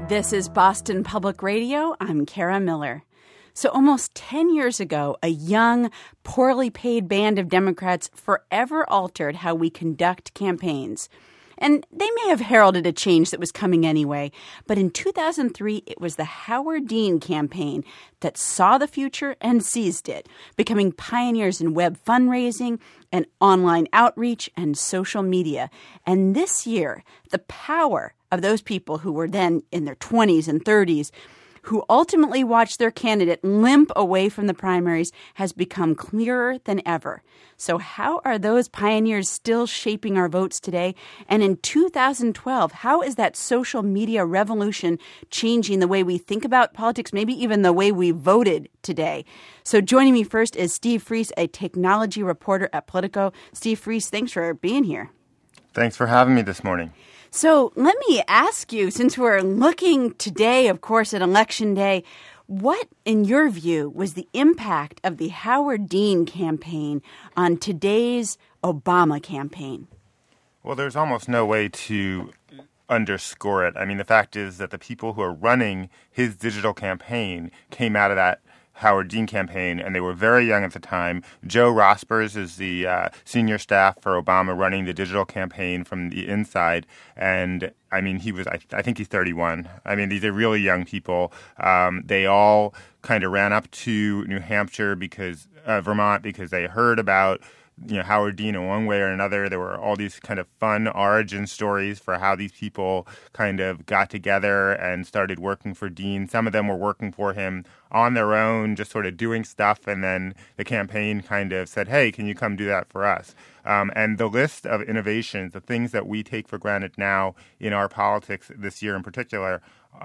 This is Boston Public Radio. I'm Kara Miller. So almost 10 years ago, a young, poorly paid band of Democrats forever altered how we conduct campaigns. And they may have heralded a change that was coming anyway, but in 2003, it was the Howard Dean campaign that saw the future and seized it, becoming pioneers in web fundraising and online outreach and social media. And this year, the power of those people who were then in their 20s and 30s, who ultimately watched their candidate limp away from the primaries, has become clearer than ever. So how are those pioneers still shaping our votes today? And in 2012, how is that social media revolution changing the way we think about politics, maybe even the way we voted today? So joining me first is Steve Friess, a technology reporter at Politico. Steve Friess, thanks for being here. Thanks for having me this morning. So let me ask you, since we're looking today, of course, at Election Day, what, in your view, was the impact of the Howard Dean campaign on today's Obama campaign? Well, there's almost no way to underscore it. I mean, the fact is that the people who are running his digital campaign came out of that Howard Dean campaign, and they were very young at the time. Joe Rospers is the senior staff for Obama running the digital campaign from the inside. And, I mean, I think he's 31. I mean, these are really young people. They all kind of ran up to New Hampshire Vermont, because they heard about Howard Dean in one way or another. There were all these kind of fun origin stories for how these people kind of got together and started working for Dean. Some of them were working for him on their own, just sort of doing stuff. And then the campaign kind of said, hey, can you come do that for us? And the list of innovations, the things that we take for granted now in our politics this year in particular,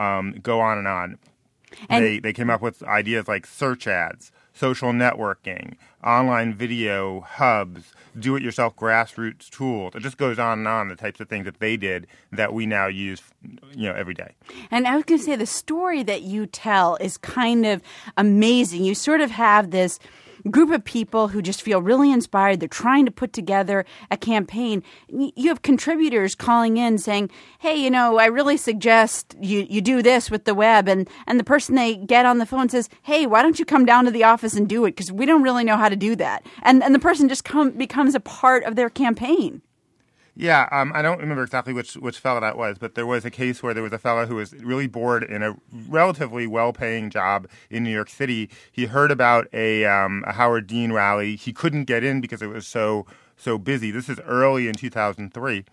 go on and on. And they came up with ideas like search ads, social networking, online video hubs, do-it-yourself grassroots tools. It just goes on, the types of things that they did that we now use, every day. And I was going to say, the story that you tell is kind of amazing. You sort of have this group of people who just feel really inspired. They're trying to put together a campaign. You have contributors calling in saying, hey, I really suggest you do this with the web. And the person they get on the phone says, hey, why don't you come down to the office and do it? Because we don't really know how to do that. And the person just becomes a part of their campaign. Yeah, I don't remember exactly which fellow that was, but there was a case where there was a fellow who was really bored in a relatively well-paying job in New York City. He heard about a Howard Dean rally. He couldn't get in because it was so busy. This is early in 2003.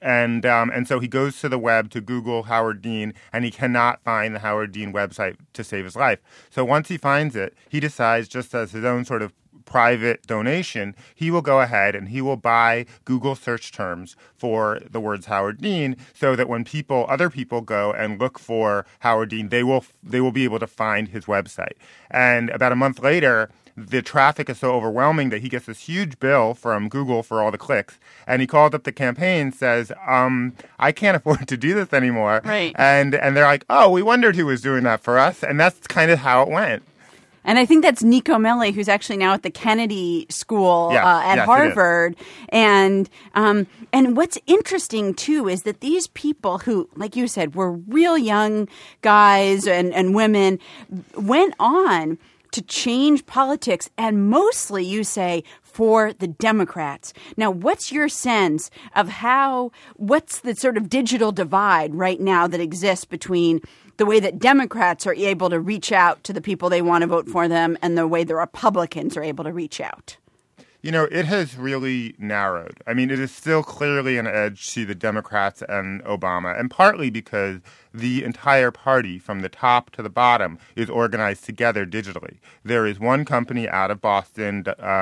And so he goes to the web to Google Howard Dean, and he cannot find the Howard Dean website to save his life. So once he finds it, he decides, just as his own sort of private donation, he will go ahead and he will buy Google search terms for the words Howard Dean, so that when other people go and look for Howard Dean, they will be able to find his website. And about a month later, the traffic is so overwhelming that he gets this huge bill from Google for all the clicks. And he called up the campaign, says, I can't afford to do this anymore. Right. And they're like, oh, we wondered who was doing that for us. And that's kind of how it went. And I think that's Nico Mele, who's actually now at the Kennedy School at Harvard. And what's interesting, too, is that these people who, like you said, were real young guys and women went on to change politics, and mostly, you say, for the Democrats. Now, what's your sense of what's the sort of digital divide right now that exists between the way that Democrats are able to reach out to the people they want to vote for them and the way the Republicans are able to reach out? It has really narrowed. I mean, it is still clearly an edge to the Democrats and Obama, and partly because the entire party, from the top to the bottom, is organized together digitally. There is one company out of Boston,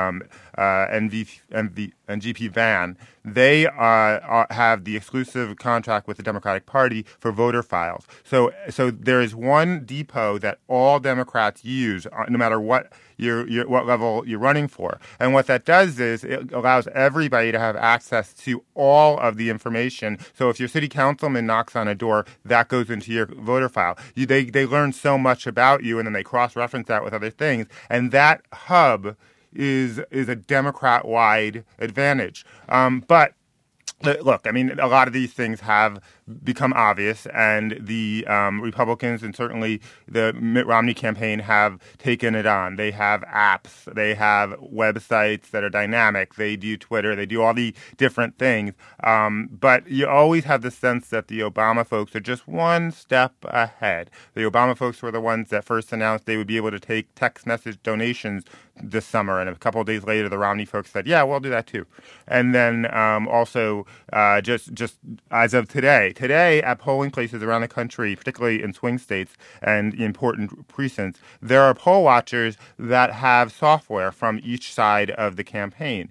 NGP Van. They have the exclusive contract with the Democratic Party for voter files. So there is one depot that all Democrats use, no matter what what level you're running for. And what that does is it allows everybody to have access to all of the information. So if your city councilman knocks on a door, that goes into your voter file. They learn so much about you, and then they cross-reference that with other things. And that hub is a Democrat-wide advantage. But Look, I mean, a lot of these things have become obvious, and the Republicans and certainly the Mitt Romney campaign have taken it on. They have apps, they have websites that are dynamic, they do Twitter, they do all the different things. But you always have the sense that the Obama folks are just one step ahead. The Obama folks were the ones that first announced they would be able to take text message donations this summer, and a couple of days later, the Romney folks said, "Yeah, we'll do that too." And then also, just as of today at polling places around the country, particularly in swing states and important precincts, there are poll watchers that have software from each side of the campaign.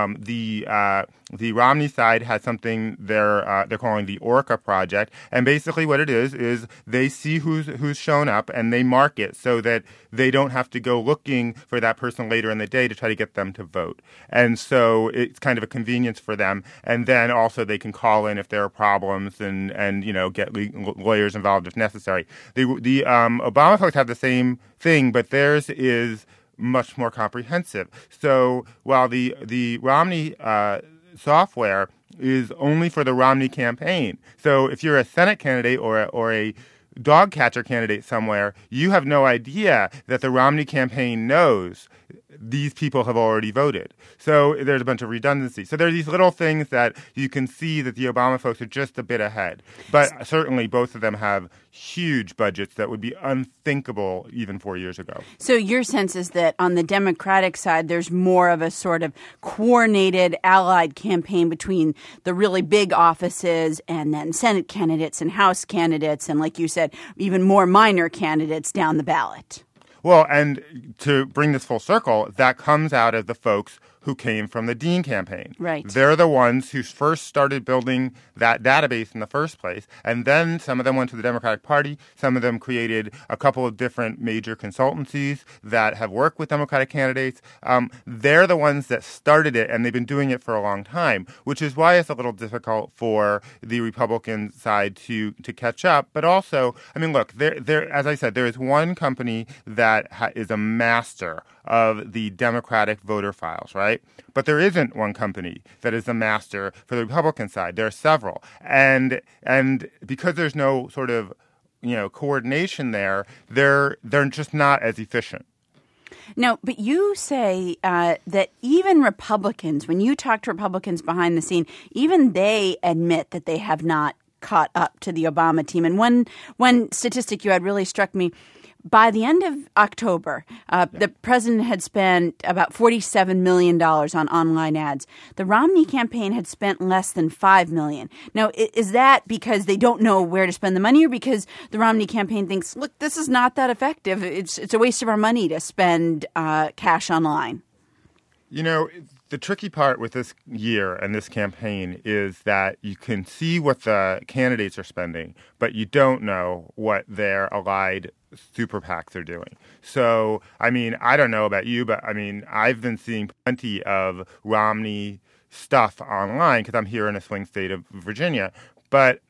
The Romney side has something they're calling the Orca Project, and basically what it is they see who's shown up and they mark it so that they don't have to go looking for that person later in the day to try to get them to vote. And so it's kind of a convenience for them. And then also they can call in if there are problems and get lawyers involved if necessary. The Obama folks have the same thing, but theirs is much more comprehensive. So while the Romney software is only for the Romney campaign, so if you're a Senate candidate or a dog catcher candidate somewhere, you have no idea that the Romney campaign knows these people have already voted. So there's a bunch of redundancy. So there are these little things that you can see that the Obama folks are just a bit ahead. But certainly both of them have huge budgets that would be unthinkable even 4 years ago. So your sense is that on the Democratic side, there's more of a sort of coordinated allied campaign between the really big offices and then Senate candidates and House candidates and, like you said, even more minor candidates down the ballot. Well, and to bring this full circle, that comes out of the folks who came from the Dean campaign. Right. They're the ones who first started building that database in the first place. And then some of them went to the Democratic Party. Some of them created a couple of different major consultancies that have worked with Democratic candidates. They're the ones that started it, and they've been doing it for a long time, which is why it's a little difficult for the Republican side to catch up. But also, I mean, look, as I said, there is one company that is a master of the Democratic voter files, right? But there isn't one company that is the master for the Republican side. There are several. And because there's no sort of, coordination there, they're just not as efficient. No, but you say that even Republicans, when you talk to Republicans behind the scene, even they admit that they have not caught up to the Obama team. And one statistic you had really struck me. By the end of October, the president had spent about $47 million on online ads. The Romney campaign had spent less than $5 million. Now, is that because they don't know where to spend the money, or because the Romney campaign thinks, look, this is not that effective? It's a waste of our money to spend cash online. The tricky part with this year and this campaign is that you can see what the candidates are spending, but you don't know what their allied super PACs are doing. So, I mean, I don't know about you, but I mean, I've been seeing plenty of Romney stuff online because I'm here in a swing state of Virginia. But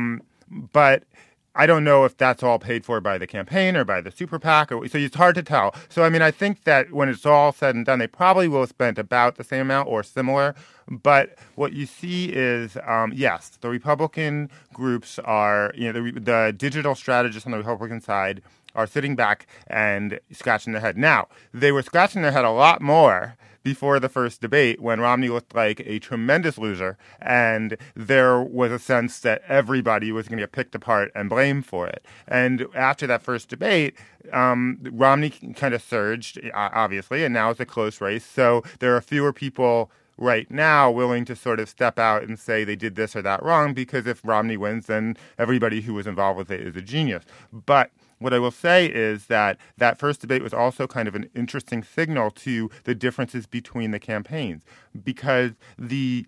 I don't know if that's all paid for by the campaign or by the super PAC. So it's hard to tell. So, I mean, I think that when it's all said and done, they probably will have spent about the same amount or similar. But what you see is, yes, the Republican groups are, the digital strategists on the Republican side are sitting back and scratching their head. Now, they were scratching their head a lot more before the first debate when Romney looked like a tremendous loser, and there was a sense that everybody was going to get picked apart and blamed for it. And after that first debate, Romney kind of surged, obviously, and now it's a close race. So there are fewer people right now willing to sort of step out and say they did this or that wrong, because if Romney wins, then everybody who was involved with it is a genius. But what I will say is that first debate was also kind of an interesting signal to the differences between the campaigns, because the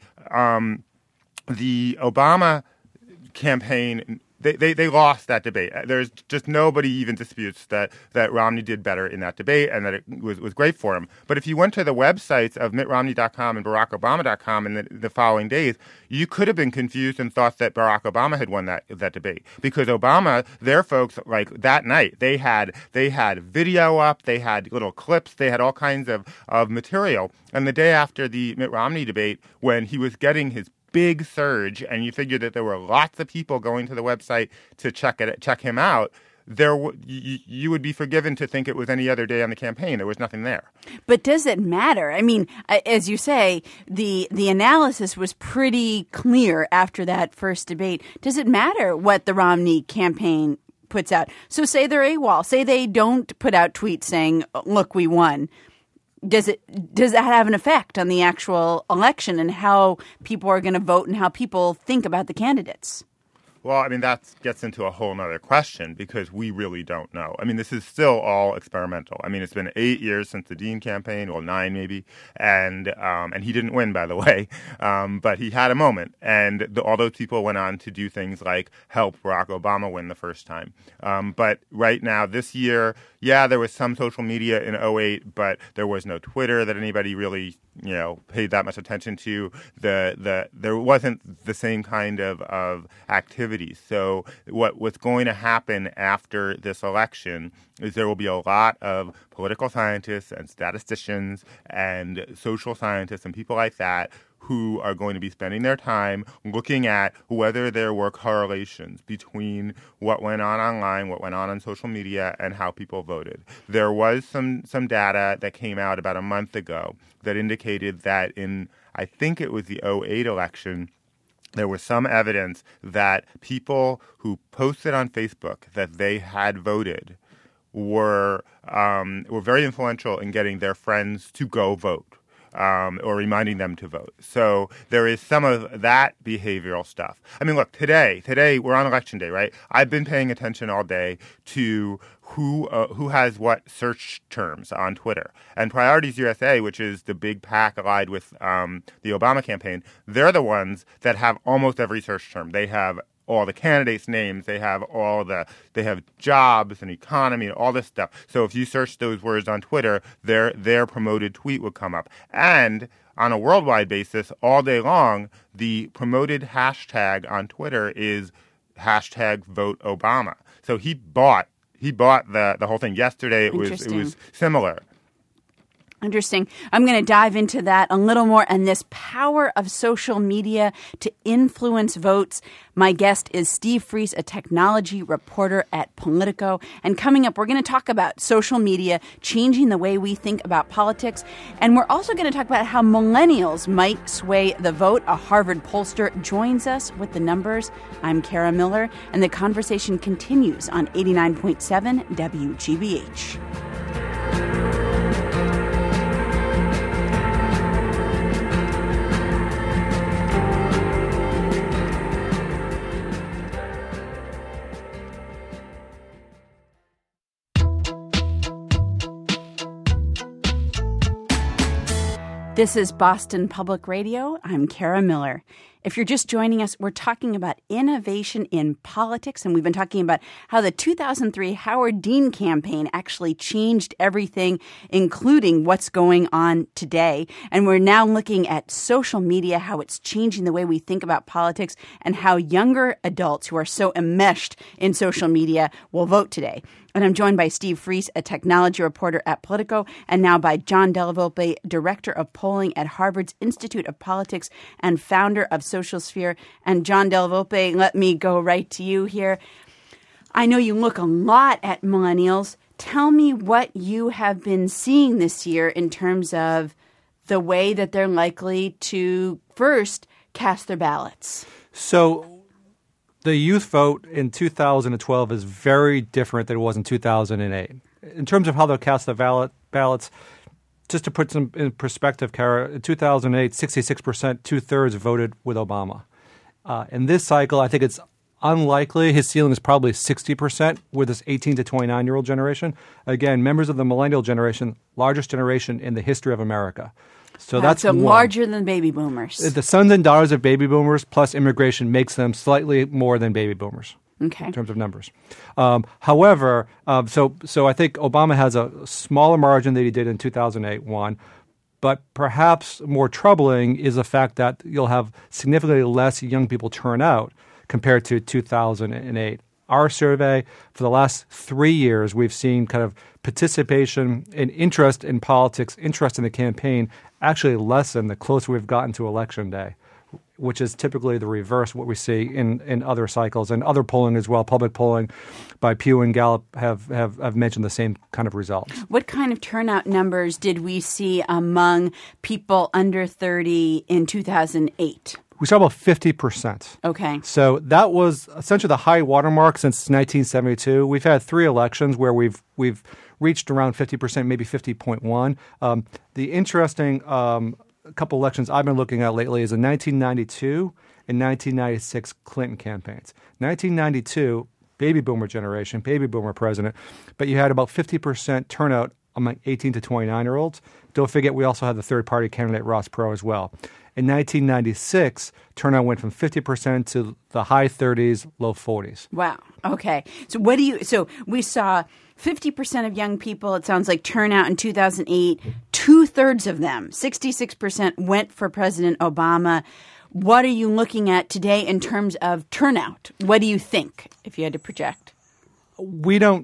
Obama campaign, they lost that debate. There's just nobody even disputes that Romney did better in that debate and that it was great for him. But if you went to the websites of MittRomney.com and BarackObama.com in the following days, you could have been confused and thought that Barack Obama had won that debate, because Obama, their folks, like that night, they had video up, they had little clips, they had all kinds of material. And the day after the Mitt Romney debate, when he was getting his big surge, and you figure that there were lots of people going to the website to check him out, you would be forgiven to think it was any other day on the campaign. There was nothing there. But does it matter? I mean, as you say, the analysis was pretty clear after that first debate. Does it matter what the Romney campaign puts out? So say they're AWOL. Say they don't put out tweets saying, look, we won. Does that have an effect on the actual election and how people are going to vote and how people think about the candidates? Well, I mean, that gets into a whole other question because we really don't know. I mean, this is still all experimental. I mean, it's been 8 years since the Dean campaign, well, 9 maybe, and he didn't win, by the way, but he had a moment. And all those people went on to do things like help Barack Obama win the first time. But right now, this year, yeah, there was some social media in 2008, but there was no Twitter that anybody really paid that much attention to. There wasn't the same kind of activity. So what's going to happen after this election is there will be a lot of political scientists and statisticians and social scientists and people like that who are going to be spending their time looking at whether there were correlations between what went on online, what went on social media, and how people voted. There was some data that came out about a month ago that indicated that in, I think it was the 2008 election, there was some evidence that people who posted on Facebook that they had voted were very influential in getting their friends to go vote. Or reminding them to vote. So there is some of that behavioral stuff. I mean, look, today we're on election day, right? I've been paying attention all day to who has what search terms on Twitter. And Priorities USA, which is the big PAC allied with the Obama campaign, they're the ones that have almost every search term. They have all the candidates' names, they have jobs and economy and all this stuff. So if you search those words on Twitter, their promoted tweet would come up. And on a worldwide basis, all day long, the promoted hashtag on Twitter is hashtag Vote Obama. So he bought the whole thing. Yesterday it was similar. Interesting. I'm going to dive into that a little more and this power of social media to influence votes. My guest is Steve Friess, a technology reporter at Politico. And coming up, we're going to talk about social media changing the way we think about politics. And we're also going to talk about how millennials might sway the vote. A Harvard pollster joins us with the numbers. I'm Kara Miller, and the conversation continues on 89.7 WGBH. This is Boston Public Radio. I'm Kara Miller. If you're just joining us, we're talking about innovation in politics, and we've been talking about how the 2003 Howard Dean campaign actually changed everything, including what's going on today. And we're now looking at social media, how it's changing the way we think about politics, and how younger adults who are so enmeshed in social media will vote today. And I'm joined by Steve Friess, a technology reporter at Politico, and now by John Della Volpe, director of polling at Harvard's Institute of Politics and founder of Social Sphere. And John Della Volpe, let me go right to you here. I know you look a lot at millennials. Tell me what you have been seeing this year in terms of the way that they're likely to first cast their ballots. So the youth vote in 2012 is very different than it was in 2008. In terms of how they'll cast the ballots, just to put some in perspective, Kara, in 2008, 66%, two-thirds voted with Obama. In this cycle, I think it's unlikely. His ceiling is probably 60% with this 18 to 29-year-old generation. Again, members of the millennial generation, largest generation in the history of America. So that's larger than baby boomers. The sons and daughters of baby boomers plus immigration makes them slightly more than baby boomers. Okay. In terms of numbers. However, so I think Obama has a smaller margin than he did in 2008, one. But perhaps more troubling is the fact that you'll have significantly less young people turn out compared to 2008. Our survey, for the last 3 years, we've seen kind of participation and interest in politics, interest in the campaign, actually lessen the closer we've gotten to Election Day. which is typically the reverse of what we see in other cycles. And other polling as well, public polling by Pew and Gallup have mentioned the same kind of results. What kind of turnout numbers did we see among people under 30 in 2008? We saw about 50%. Okay. So that was essentially the high watermark since 1972. We've had 3 elections where we've reached around 50%, maybe 50.1. The interesting couple elections I've been looking at lately is the 1992 and 1996 Clinton campaigns. 1992, baby boomer generation, baby boomer president, but you had about 50% turnout among 18 to 29-year-olds. Don't forget we also had the third-party candidate Ross Perot as well. In 1996, turnout went from 50% to the high 30s, low 40s. Wow. Okay. So we saw 50% of young people, it sounds like, turnout in 2008. 2/3 of them, 66%, went for President Obama. What are you looking at today in terms of turnout? What do you think, if you had to project? We do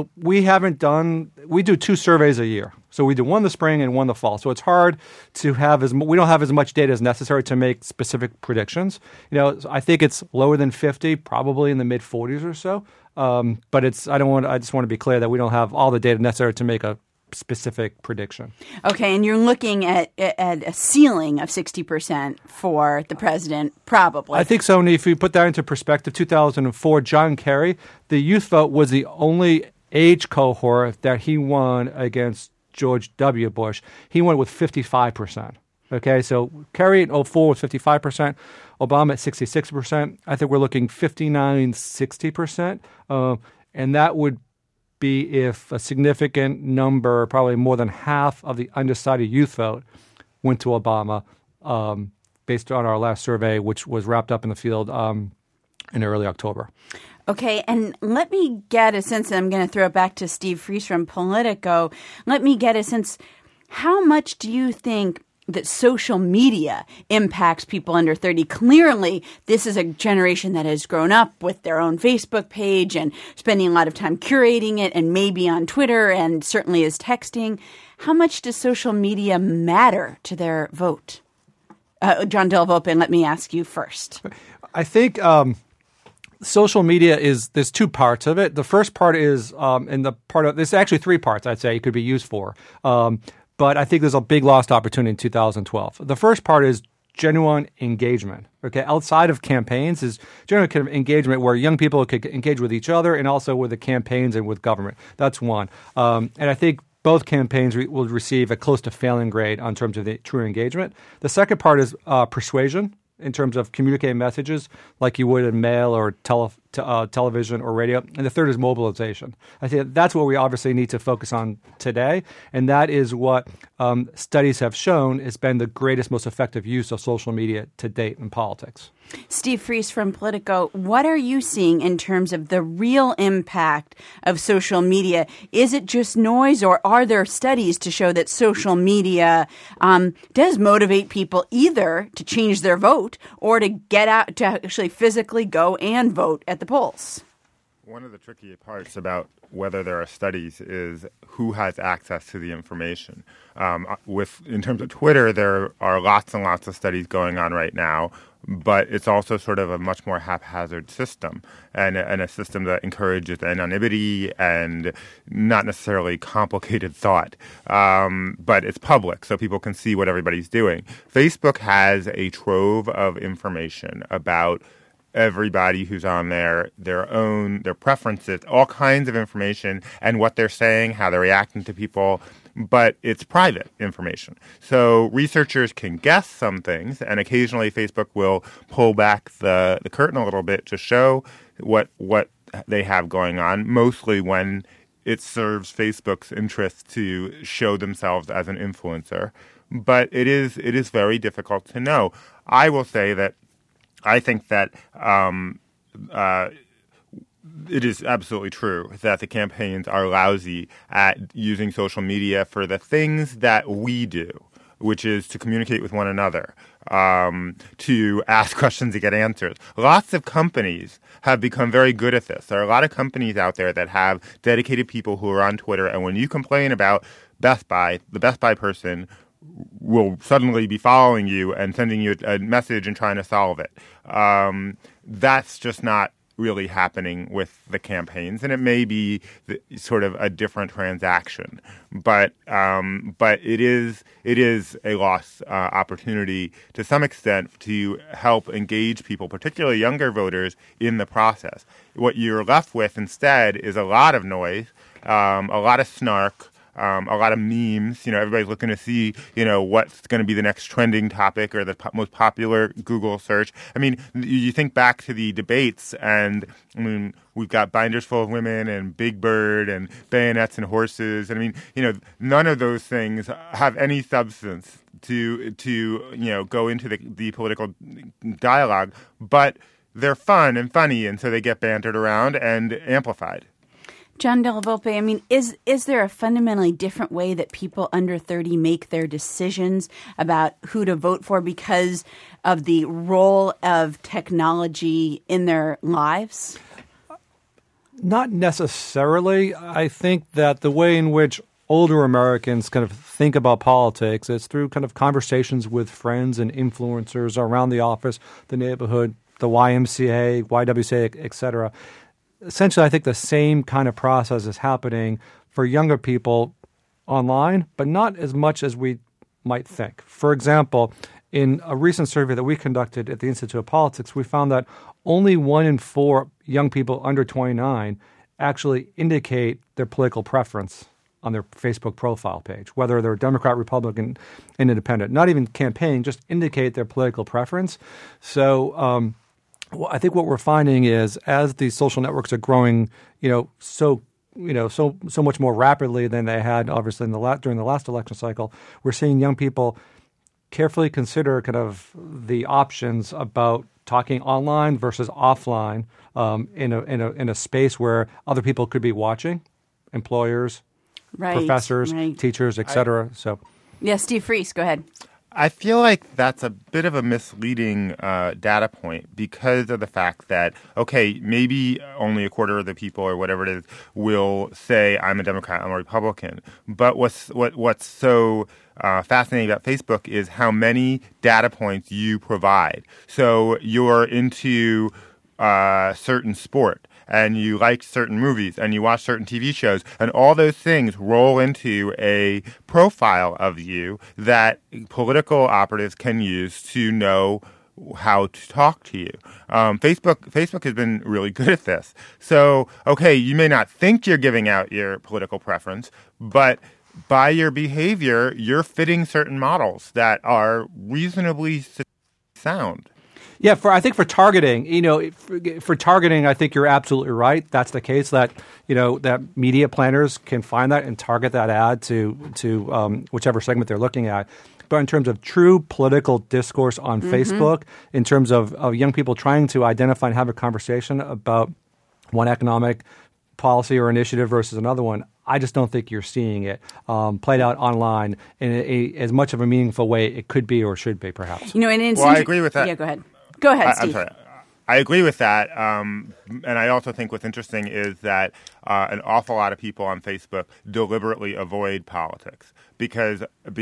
2 surveys a year. So we do one in the spring and one in the fall. So it's hard to have we don't have as much data as necessary to make specific predictions. I think it's lower than 50, probably in the mid 40s or so. But I just want to be clear that we don't have all the data necessary to make a specific prediction. Okay, and you're looking at a ceiling of 60% for the president, probably. I think so. And if you put that into perspective, 2004, John Kerry, the youth vote was the only age cohort that he won against George W. Bush. He won with 55%. Okay, so Kerry in 2004 was 55%, Obama at 66%. I think we're looking 59, 60%. And that would be if a significant number, probably more than half of the undecided youth vote went to Obama, based on our last survey, which was wrapped up in the field in early October. Okay, and let me get a sense, and I'm going to throw it back to Steve Friess from Politico. Let me get a sense, how much do you think that social media impacts people under 30? Clearly, this is a generation that has grown up with their own Facebook page and spending a lot of time curating it and maybe on Twitter and certainly is texting. How much does social media matter to their vote? John Delvaux, let me ask you first. I think social media there's 2 parts of it. The first part is, there's actually 3 parts, I'd say, it could be used for. But I think there's a big lost opportunity in 2012. The first part is genuine engagement. Okay, outside of campaigns is genuine kind of engagement where young people could engage with each other and also with the campaigns and with government. That's one. And I think both campaigns will receive a close to failing grade in terms of the true engagement. The second part is persuasion in terms of communicating messages like you would in mail or television or radio. And the third is mobilization. I think that's what we obviously need to focus on today. And that is what studies have shown has been the greatest, most effective use of social media to date in politics. Steve Friess from Politico, what are you seeing in terms of the real impact of social media? Is it just noise, or are there studies to show that social media does motivate people either to change their vote or to get out, to actually physically go and vote at the polls? One of the tricky parts about whether there are studies is who has access to the information. In terms of Twitter, there are lots and lots of studies going on right now, but it's also sort of a much more haphazard system and a system that encourages anonymity and not necessarily complicated thought. But it's public, so people can see what everybody's doing. Facebook has a trove of information about everybody who's on there, their preferences, all kinds of information, and what they're saying, how they're reacting to people, but it's private information. So researchers can guess some things, and occasionally Facebook will pull back the curtain a little bit to show what they have going on, mostly when it serves Facebook's interest to show themselves as an influencer. But it is very difficult to know. I will say that I think that it is absolutely true that the campaigns are lousy at using social media for the things that we do, which is to communicate with one another, to ask questions to get answers. Lots of companies have become very good at this. There are a lot of companies out there that have dedicated people who are on Twitter, and when you complain about Best Buy, the Best Buy person will suddenly be following you and sending you a message and trying to solve it. That's just not really happening with the campaigns, and it may be sort of a different transaction, but it is a lost opportunity to some extent to help engage people, particularly younger voters, in the process. What you're left with instead is a lot of noise, a lot of snark, a lot of memes. Everybody's looking to see, what's going to be the next trending topic or the most popular Google search. I mean, you think back to the debates, and we've got Binders Full of Women and Big Bird and Bayonets and Horses. And none of those things have any substance to go into the political dialogue, but they're fun and funny, and so they get bantered around and amplified. John Della Volpe, is there a fundamentally different way that people under 30 make their decisions about who to vote for because of the role of technology in their lives? Not necessarily. I think that the way in which older Americans kind of think about politics is through kind of conversations with friends and influencers around the office, the neighborhood, the YMCA, YWCA, et cetera. Essentially, I think the same kind of process is happening for younger people online, but not as much as we might think. For example, in a recent survey that we conducted at the Institute of Politics, we found that only 1 in 4 young people under 29 actually indicate their political preference on their Facebook profile page, whether they're Democrat, Republican, Independent, not even campaign, just indicate their political preference. So, I think what we're finding is as these social networks are growing, so much more rapidly than they had, obviously, during the last election cycle, we're seeing young people carefully consider kind of the options about talking online versus offline in a space where other people could be watching, employers, professors, teachers, et cetera. Steve Friess, go ahead. I feel like that's a bit of a misleading data point because of the fact that, okay, maybe only a quarter of the people or whatever it is will say, I'm a Democrat, I'm a Republican. But what's so fascinating about Facebook is how many data points you provide. So you're into certain sport, and you like certain movies, and you watch certain TV shows, and all those things roll into a profile of you that political operatives can use to know how to talk to you. Facebook has been really good at this. So, okay, you may not think you're giving out your political preference, but by your behavior, you're fitting certain models that are reasonably sound. Yeah, I think for targeting, for targeting, I think you're absolutely right. That's the case that, that media planners can find that and target that ad to whichever segment they're looking at. But in terms of true political discourse on Facebook, in terms of young people trying to identify and have a conversation about one economic policy or initiative versus another one, I just don't think you're seeing it played out online in as much of a meaningful way it could be or should be, perhaps. I agree with that. Yeah, go ahead. Go ahead, Steve. I'm sorry. I agree with that. And I also think what's interesting is that an awful lot of people on Facebook deliberately avoid politics because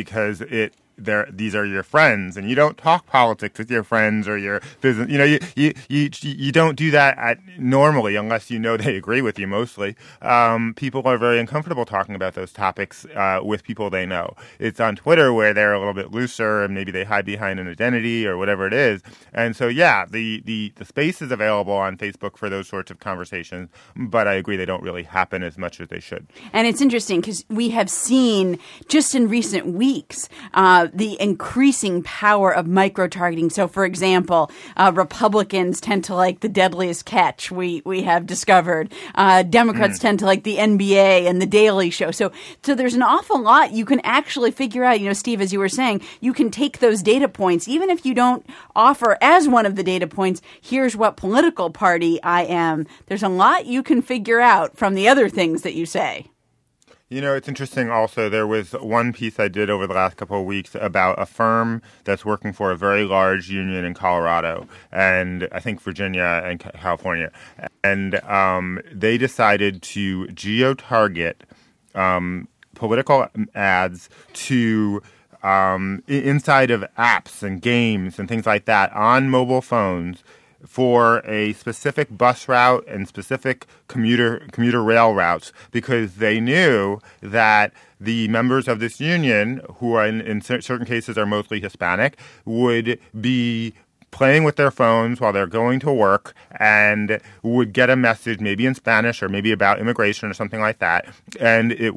these are your friends, and you don't talk politics with your friends or your business. You don't do that normally unless they agree with you. Mostly, people are very uncomfortable talking about those topics with people they know. It's on Twitter where they're a little bit looser, and maybe they hide behind an identity or whatever it is. And so, the space is available on Facebook for those sorts of conversations. But I agree they don't really happen as much as they should. And it's interesting because we have seen just in recent weeks the increasing power of micro-targeting. So, for example, Republicans tend to like The Deadliest Catch, we have discovered. Democrats tend to like the NBA and The Daily Show. So there's an awful lot you can actually figure out. Steve, as you were saying, you can take those data points, even if you don't offer as one of the data points, here's what political party I am. There's a lot you can figure out from the other things that you say. It's interesting also, there was one piece I did over the last couple of weeks about a firm that's working for a very large union in Colorado and I think Virginia and California. And they decided to geo-target political ads to inside of apps and games and things like that on mobile phones for a specific bus route and specific commuter rail routes, because they knew that the members of this union, who are in certain cases are mostly Hispanic, would be playing with their phones while they're going to work and would get a message maybe in Spanish or maybe about immigration or something like that, and it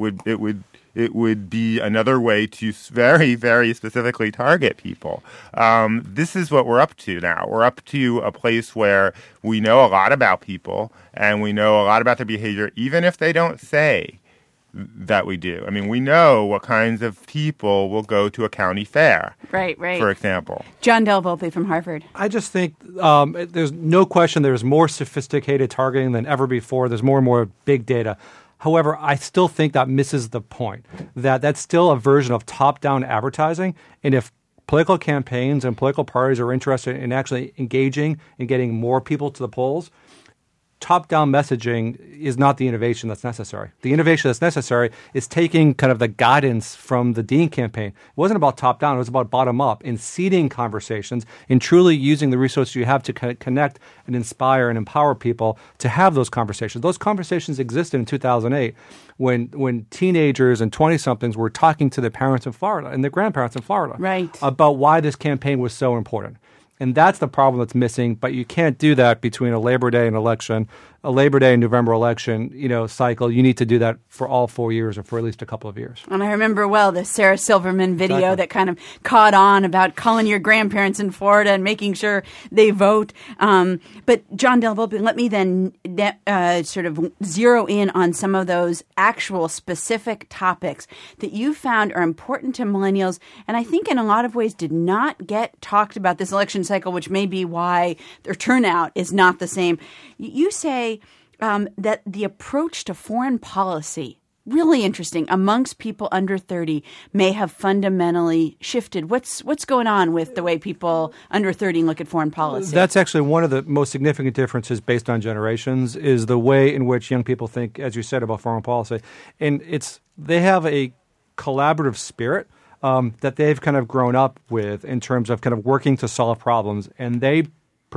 would be another way to very, very specifically target people. This is what we're up to now. We're up to a place where we know a lot about people and we know a lot about their behavior, even if they don't say that we do. I mean, we know what kinds of people will go to a county fair. Right. For example. John Del Volpe from Harvard. I just think there's no question there's more sophisticated targeting than ever before. There's more and more big data. However, I still think that misses the point, that that's still a version of top-down advertising. And if political campaigns and political parties are interested in actually engaging and getting more people to the polls, top-down messaging is not the innovation that's necessary. The innovation that's necessary is taking kind of the guidance from the Dean campaign. It wasn't about top-down. It was about bottom-up, in seeding conversations, in truly using the resources you have to connect and inspire and empower people to have those conversations. Those conversations existed in 2008 when teenagers and 20-somethings were talking to their parents in Florida and their grandparents in Florida about why this campaign was so important. And that's the problem that's missing, but you can't do that between a Labor Day and election, a Labor Day and November election, cycle. You need to do that for all 4 years or for at least a couple of years. And I remember well the Sarah Silverman video that kind of caught on about calling your grandparents in Florida and making sure they vote. But John Del Volpe, let me then sort of zero in on some of those actual specific topics that you found are important to millennials, and I think in a lot of ways did not get talked about this election cycle, which may be why their turnout is not the same. You say that the approach to foreign policy, really interesting, amongst people under 30 may have fundamentally shifted. What's going on with the way people under 30 look at foreign policy? That's actually one of the most significant differences based on generations, is the way in which young people think, as you said, about foreign policy. And they have a collaborative spirit that they've kind of grown up with in terms of kind of working to solve problems. And they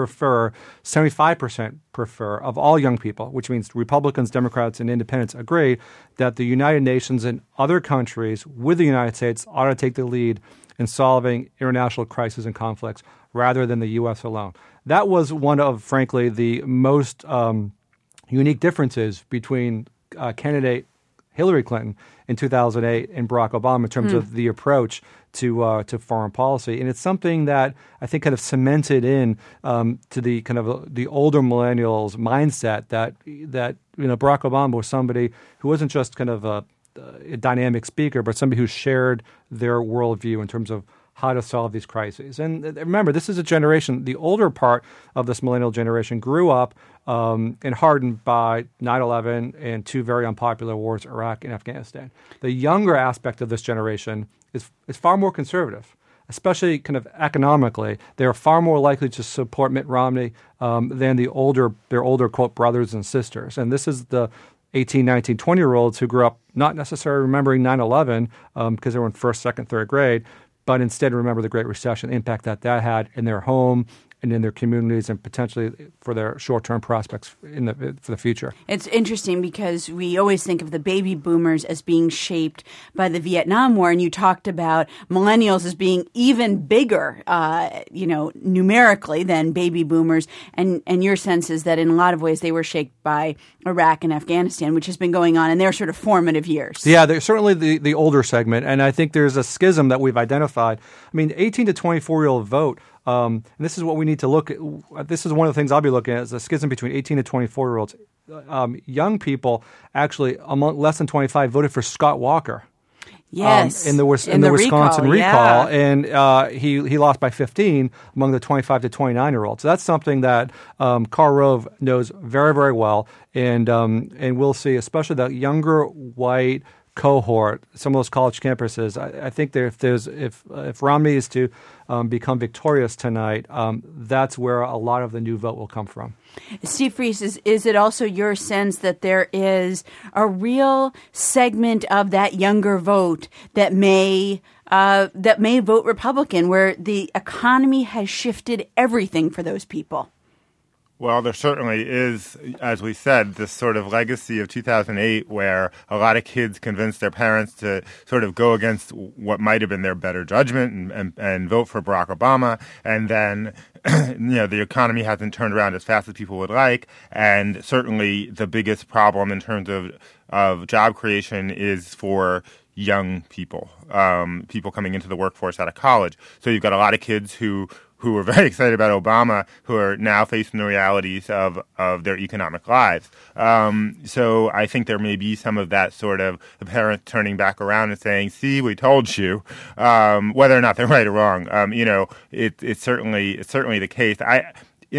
75% prefer, of all young people, which means Republicans, Democrats, and independents agree that the United Nations and other countries with the United States ought to take the lead in solving international crises and conflicts rather than the U.S. alone. That was one of, frankly, the most unique differences between candidate Hillary Clinton in 2008 and Barack Obama in terms of the approach to foreign policy. And it's something that I think kind of cemented in to the kind of the older millennials mindset that Barack Obama was somebody who wasn't just kind of a dynamic speaker, but somebody who shared their worldview in terms of how to solve these crises. And remember, this is a generation, the older part of this millennial generation grew up and hardened by 9/11 and two very unpopular wars, Iraq and Afghanistan. The younger aspect of this generation is far more conservative, especially kind of economically. They are far more likely to support Mitt Romney than their older, quote, brothers and sisters. And this is the 18, 19, 20-year-olds who grew up not necessarily remembering 9/11 because they were in first, second, third grade, but instead remember the Great Recession, the impact that had in their home and in their communities and potentially for their short-term prospects for the future. It's interesting because we always think of the baby boomers as being shaped by the Vietnam War, and you talked about millennials as being even bigger, numerically than baby boomers, and your sense is that in a lot of ways they were shaped by Iraq and Afghanistan, which has been going on in their sort of formative years. Yeah, they're certainly the older segment, and I think there's a schism that we've identified. I mean, 18 to 24-year-old vote. And this is what we need to look at. This is one of the things I'll be looking at is the schism between 18 to 24-year-olds. Young people actually, among less than 25, voted for Scott Walker. Yes, in the Wisconsin recall, and he lost by 15 among the 25 to 29-year-olds. So that's something that Karl Rove knows very, very well, and we'll see, especially that younger white cohort, some of those college campuses. I think if Romney is to become victorious tonight, that's where a lot of the new vote will come from. Steve Friess, is it also your sense that there is a real segment of that younger vote that may that may vote Republican, where the economy has shifted everything for those people? Well, there certainly is, as we said, this sort of legacy of 2008 where a lot of kids convinced their parents to sort of go against what might have been their better judgment and vote for Barack Obama. And then, the economy hasn't turned around as fast as people would like. And certainly the biggest problem in terms of job creation is for young people, people coming into the workforce out of college. So you've got a lot of kids who were very excited about Obama, who are now facing the realities of their economic lives. So I think there may be some of that sort of the parents turning back around and saying, see, we told you, whether or not they're right or wrong. It's certainly the case. I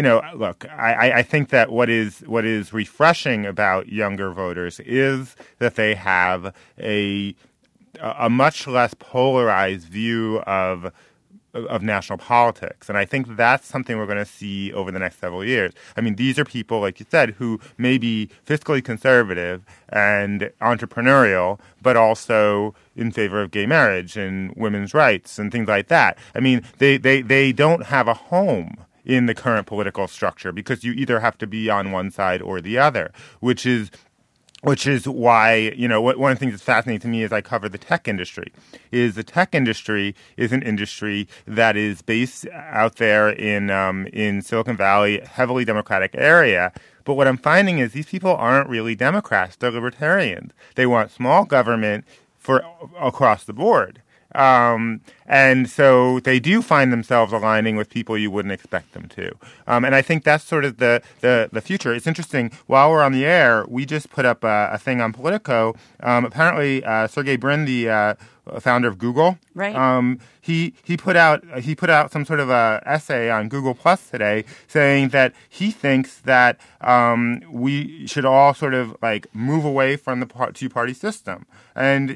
think that what is refreshing about younger voters is that they have a much less polarized view of national politics. And I think that's something we're going to see over the next several years. I mean, these are people, like you said, who may be fiscally conservative and entrepreneurial, but also in favor of gay marriage and women's rights and things like that. I mean, they don't have a home in the current political structure because you either have to be on one side or the other, which is why, one of the things that's fascinating to me as I cover the tech industry is the tech industry is an industry that is based out there in Silicon Valley, heavily Democratic area. But what I'm finding is these people aren't really Democrats. They're libertarians. They want small government for across the board. And so they do find themselves aligning with people you wouldn't expect them to. And I think that's sort of the future. It's interesting. While we're on the air, we just put up a thing on Politico. Apparently, Sergey Brin, the founder of Google, right? He put out some sort of a essay on Google Plus today saying that he thinks that we should all sort of like move away from the two-party system, and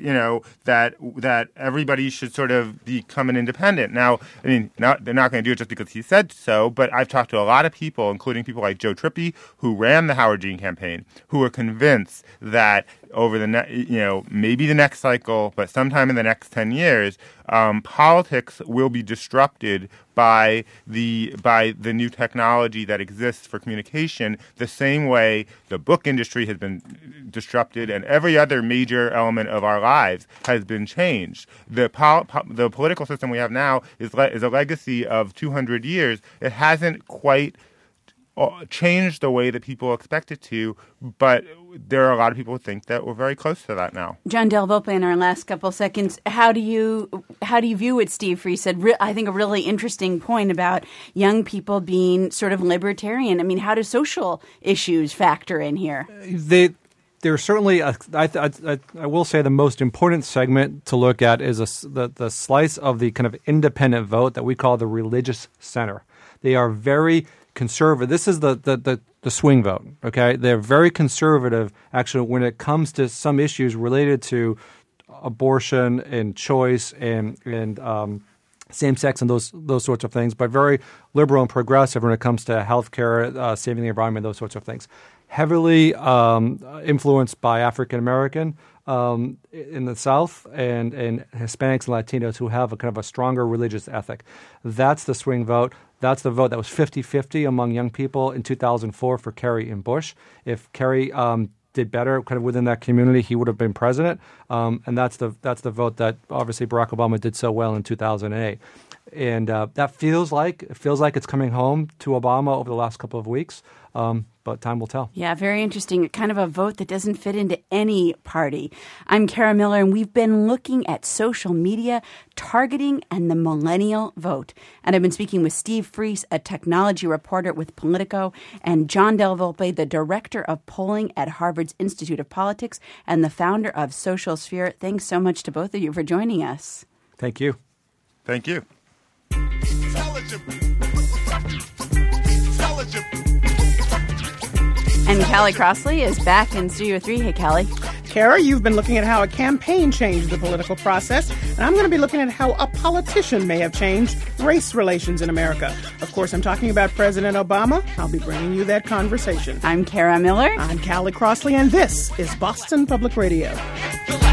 that everybody should sort of become an independent. Now, I mean, they're not going to do it just because he said so, but I've talked to a lot of people, including people like Joe Trippi, who ran the Howard Dean campaign, who are convinced that over the maybe the next cycle, but sometime in the next 10 years, politics will be disrupted by the new technology that exists for communication, the same way the book industry has been disrupted and every other major element of our lives has been changed. The political system we have now is a legacy of 200 years. It hasn't quite changed the way that people expect it to, but there are a lot of people who think that we're very close to that now. John Del Volpe, in our last couple seconds, how do you view what Steve Friess said? I think a really interesting point about young people being sort of libertarian. I mean, how do social issues factor in here? There's certainly, I will say, the most important segment to look at is the slice of the kind of independent vote that we call the religious center. They are very conservative. This is the swing vote, okay? They're very conservative, actually, when it comes to some issues related to abortion and choice and same-sex and those sorts of things, but very liberal and progressive when it comes to healthcare, saving the environment, those sorts of things. Heavily influenced by African-American in the South and Hispanics and Latinos who have a kind of a stronger religious ethic. That's the swing vote. That's the vote that was 50-50 among young people in 2004 for Kerry and Bush. If Kerry did better kind of within that community, he would have been president. And that's the vote that obviously Barack Obama did so well in 2008. And that feels like it's coming home to Obama over the last couple of weeks. But time will tell. Yeah, very interesting. Kind of a vote that doesn't fit into any party. I'm Kara Miller, and we've been looking at social media, targeting, and the millennial vote. And I've been speaking with Steve Friess, a technology reporter with Politico, and John Del Volpe, the director of polling at Harvard's Institute of Politics and the founder of Social Sphere. Thanks so much to both of you for joining us. Thank you. Thank you. And Callie Crossley is back in Studio 3. Hey, Callie. Kara, you've been looking at how a campaign changed the political process, and I'm going to be looking at how a politician may have changed race relations in America. Of course, I'm talking about President Obama. I'll be bringing you that conversation. I'm Kara Miller. I'm Callie Crossley, and this is Boston Public Radio.